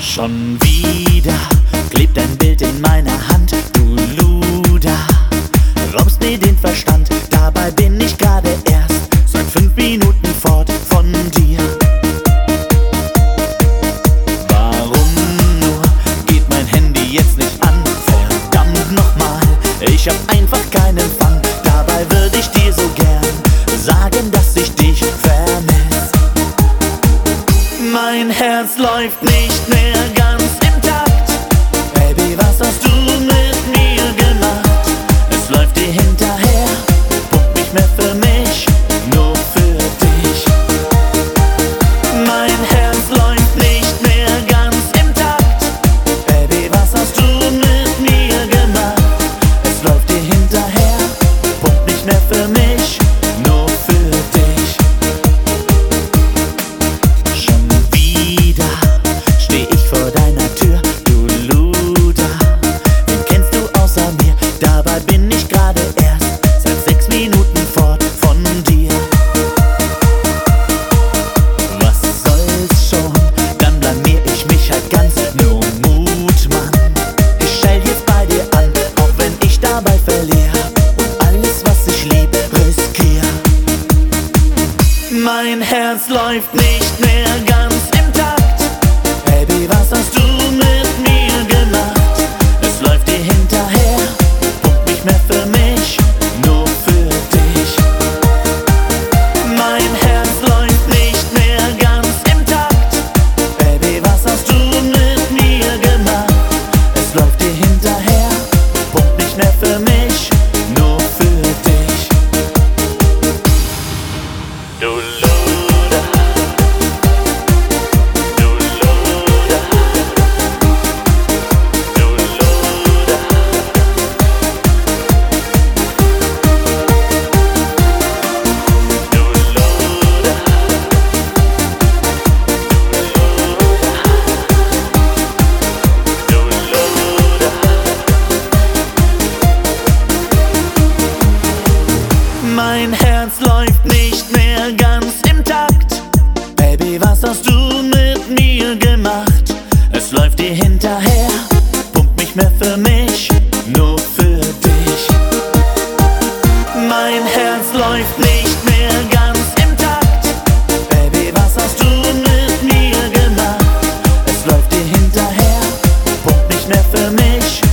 Schon wieder klebt ein Bild in meiner Hand. Du Luder, raubst mir den Verstand. Dabei bin ich gerade erst seit 5 Minuten fort von dir. Warum nur geht mein Handy jetzt nicht an? Verdammt nochmal, ich hab einfach keinen Empfang. Dabei würde ich dir so gern sagen, dass ich dich vermiss. Mein Herz läuft nicht mehr ganz im Takt. Baby, was hast du mit mir gemacht? Es läuft dir hinterher, pumpt nicht mehr für mich, nur für dich. Mein Herz läuft nicht mehr ganz im Takt. Baby, was hast du mit mir gemacht? Es läuft dir hinterher, pumpt nicht mehr für mich, nur für dich. Schon wieder steh ich vor deiner Tür, du Luder. Wen kennst du außer mir? Dabei bin ich gerade erst seit 6 Minuten fort von dir. Was soll's schon, dann blamier ich mich halt ganz. Nur Mut, Mann, ich schell jetzt bei dir an, auch wenn ich dabei verliere und alles, was ich lieb, riskier. Mein Herz läuft nicht mehr ganz im Takt. Baby, was hast du mit mir gemacht? Es läuft dir hinterher, pumpt nicht mehr für mich, nur für dich. Mein Herz läuft nicht mehr ganz im Takt. Baby, was hast du mit mir gemacht? Es läuft dir hinterher, pumpt nicht mehr für mich, nur für dich. Du Luder, du Luder, du Luder. Du Luder, du Luder. Mein Herz läuft nicht mehr ganz im Takt. Baby, was hast du mit mir gemacht? Es läuft dir hinterher, pumpt nicht mehr für mich, nur für dich. Mein Herz läuft nicht mehr ganz im Takt. Baby, was hast du mit mir gemacht? Es läuft dir hinterher, pumpt nicht mehr für mich,